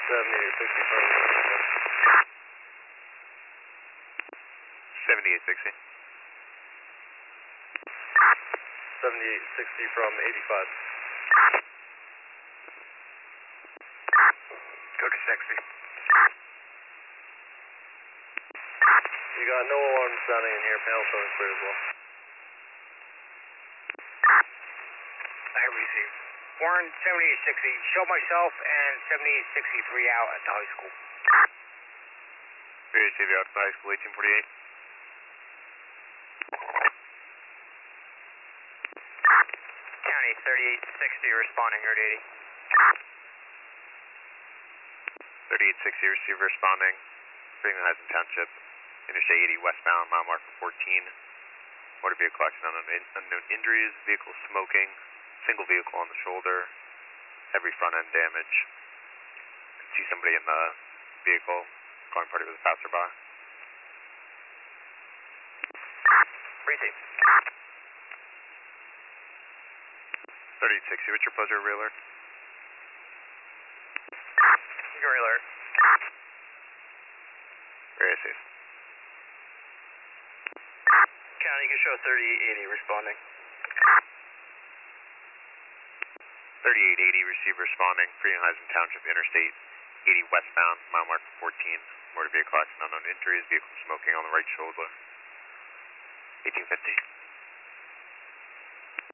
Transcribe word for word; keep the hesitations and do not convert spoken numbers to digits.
seventy-eight sixty from seventy-eight sixty. seventy-eight sixty from eighty-five. Go to sixty. You got no alarms sounding in here, panel showing clear as well. I receive. Warren, seventy-eight sixty, show myself and seventy-eight sixty-three out at the high school. We receive you out to the high school, eighteen forty-eight. County, thirty-eight sixty, responding, Route eighty. thirty-eight sixty, receive responding. Freeman-Heisen Township, Interstate eighty westbound, mile marker fourteen. Motor vehicle accident, unknown, unknown injuries, vehicle smoking, single vehicle on the shoulder, heavy front end damage. See somebody in the vehicle, going party with a passerby. Receive. thirty-eight sixty, what's your pleasure, Reeler? Gray alert. Very safe. County, you can show thirty-eight eighty, responding. thirty-eight eighty, receive responding, Freeman-Heisen Township, Interstate eighty westbound, mile marker fourteen. Motor vehicle accident, unknown injuries, vehicle smoking on the right shoulder. eighteen fifty.